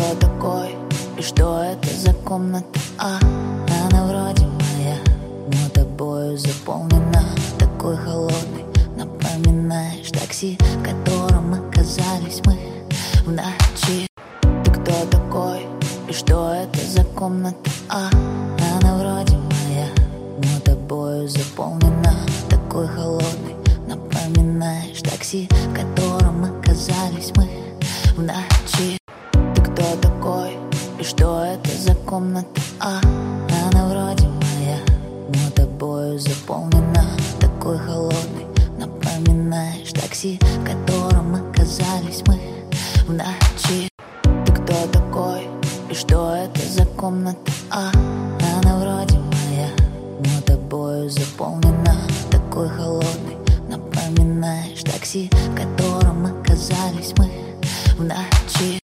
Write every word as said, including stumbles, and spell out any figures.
кто такой и что это за комната? А, она вроде моя, но тобою заполнена. Такой холодный, напоминаешь такси, в котором оказались мы в ночи. Ты кто такой и что это за комната? А, она вроде моя, но тобою заполнена. Такой холодный, напоминаешь такси, в котором оказались мы в ночи. Ты кто такой и что это за комната? А, она вроде моя, но тобою заполнена. Такой холодный, напоминаешь такси, в котором оказались мы в ночи. Ты кто такой и что это за комната? А, она вроде моя, но тобою заполнена. Такой холодный, напоминаешь такси, в котором оказались мы в ночи.